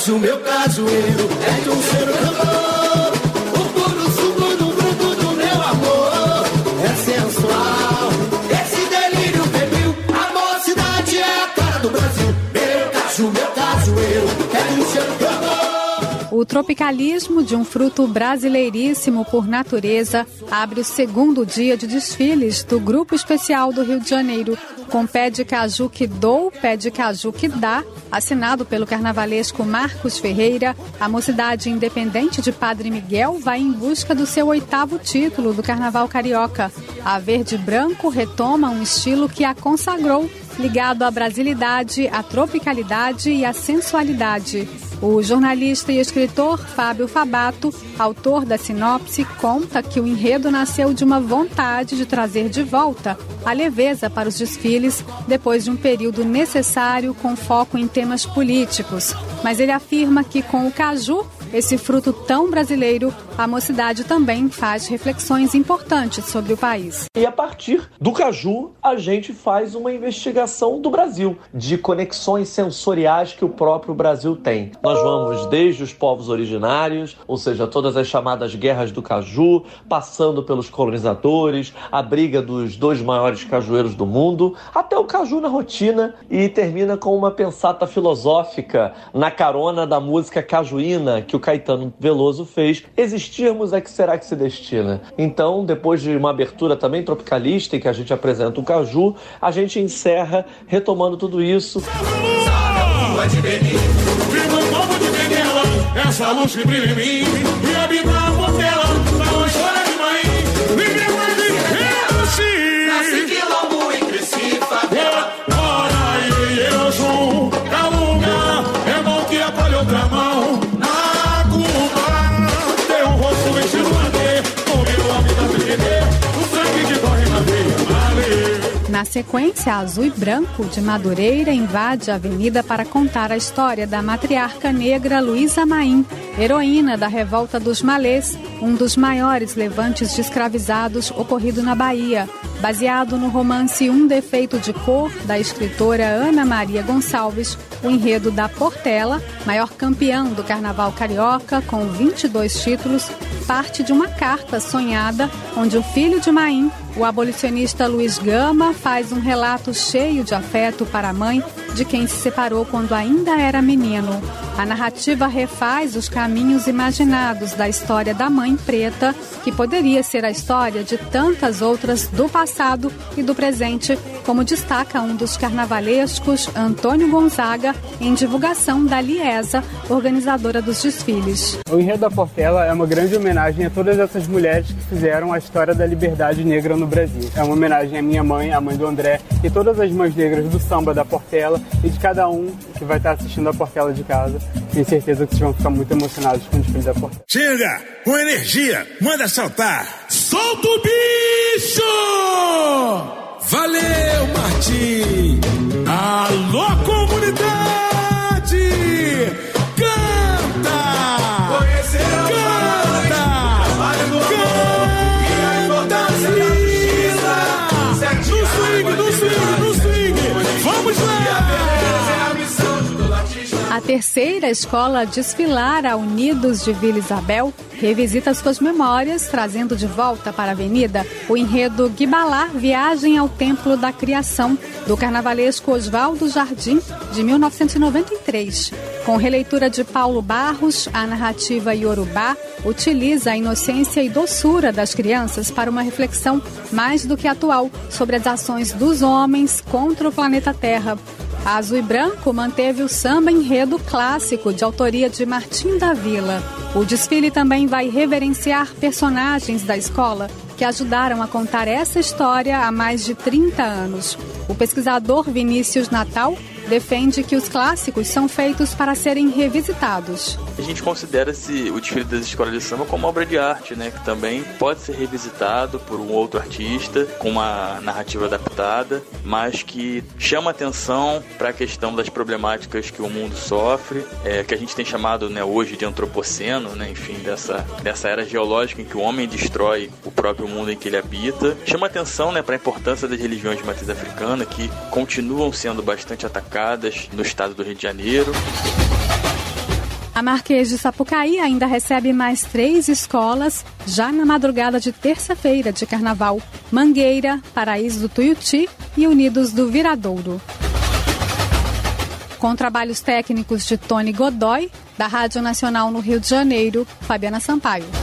caju, meu cajueiro, é de um cheiro cantor. O puro suco do fruto do meu amor é sensual. Esse delírio febril, a mocidade é a cara do Brasil. Meu caju, meu cajueiro, é de um cheiro cantor. O tropicalismo de um fruto brasileiríssimo por natureza abre o segundo dia de desfiles do Grupo Especial do Rio de Janeiro, com Pé de Caju que dou, Pé de Caju que dá, assinado pelo carnavalesco Marcos Ferreira. A mocidade independente de Padre Miguel vai em busca do seu 8º título do Carnaval Carioca. A Verde Branco retoma um estilo que a consagrou, ligado à brasilidade, à tropicalidade e à sensualidade. O jornalista e escritor Fábio Fabato, autor da sinopse, conta que o enredo nasceu de uma vontade de trazer de volta a leveza para os desfiles depois de um período necessário com foco em temas políticos. Mas ele afirma que com o caju, esse fruto tão brasileiro, a mocidade também faz reflexões importantes sobre o país. E a partir do caju, a gente faz uma investigação do Brasil, de conexões sensoriais que o próprio Brasil tem. Nós vamos desde os povos originários, ou seja, todas as chamadas guerras do caju, passando pelos colonizadores, a briga dos 2 maiores cajueiros do mundo, até o caju na rotina, e termina com uma pensata filosófica na carona da música cajuína que o Caetano Veloso fez, Existirmos é que será que se destina. Então, depois de uma abertura também tropicalista em que a gente apresenta o caju, a gente encerra retomando tudo isso. Essa luz que brilha em mim e habita a portela, não chora de mãe, me pergunte, eu sim. Nasci quilombo e cresci favela. Ora aí, eu sou Calunga, é mão que acolhe outra mão. Na Cuba, tem um rosto vestido manter, com meu homem da PGD, o sangue que corre na veia, valeu. Na sequência, Azul e Branco, de Madureira, invade a avenida para contar a história da matriarca negra Luísa Maim, heroína da Revolta dos Malês, um dos maiores levantes de escravizados ocorrido na Bahia. Baseado no romance Um Defeito de Cor, da escritora Ana Maria Gonçalves, o enredo da Portela, maior campeão do Carnaval Carioca, com 22 títulos, parte de uma carta sonhada, onde o filho de Maim, o abolicionista Luiz Gama, faz um relato cheio de afeto para a mãe de quem se separou quando ainda era menino. A narrativa refaz os caminhos imaginados da história da mãe preta, que poderia ser a história de tantas outras do passado e do presente, como destaca um dos carnavalescos, Antônio Gonzaga, em divulgação da Liesa, organizadora dos desfiles. O enredo da Portela é uma grande homenagem a todas essas mulheres que fizeram a história da liberdade negra no Brasil. É uma homenagem à minha mãe, à mãe do André e todas as mães negras do samba da Portela e de cada um que vai estar assistindo a Portela de casa. Tenho certeza que vocês vão ficar muito emocionados com o desfile da Portela. Chega, com energia, manda saltar. Solta o bicho! Valeu, Martim! Alô, comunidade! Canta! Conheceram Canta! trabalho do amor e a importância da justiça. No swing! Vamos lá! A terceira escola a desfilar a Unidos de Vila Isabel revisita suas memórias, trazendo de volta para a avenida o enredo Guibalá, Viagem ao Templo da Criação, do carnavalesco Oswaldo Jardim, de 1993. Com releitura de Paulo Barros, a narrativa iorubá utiliza a inocência e doçura das crianças para uma reflexão mais do que atual sobre as ações dos homens contra o planeta Terra. A Azul e Branco manteve o samba enredo clássico de autoria de Martim da Vila. O desfile também vai reverenciar personagens da escola que ajudaram a contar essa história há mais de 30 anos. O pesquisador Vinícius Natal defende que os clássicos são feitos para serem revisitados. A gente considera o desfile das escolas de samba como uma obra de arte, né, que também pode ser revisitado por um outro artista com uma narrativa adaptada, mas que chama atenção para a questão das problemáticas que o mundo sofre, que a gente tem chamado, né, hoje de antropoceno, né, enfim, dessa era geológica em que o homem destrói o próprio mundo em que ele habita. Chama atenção, né, para a importância das religiões de matriz africana, que continuam sendo bastante atacadas no estado do Rio de Janeiro. A Marquês de Sapucaí ainda recebe mais 3 escolas já na madrugada de terça-feira de carnaval: Mangueira, Paraíso do Tuiuti e Unidos do Viradouro. Com trabalhos técnicos de Tony Godoy, da Rádio Nacional no Rio de Janeiro, Fabiana Sampaio.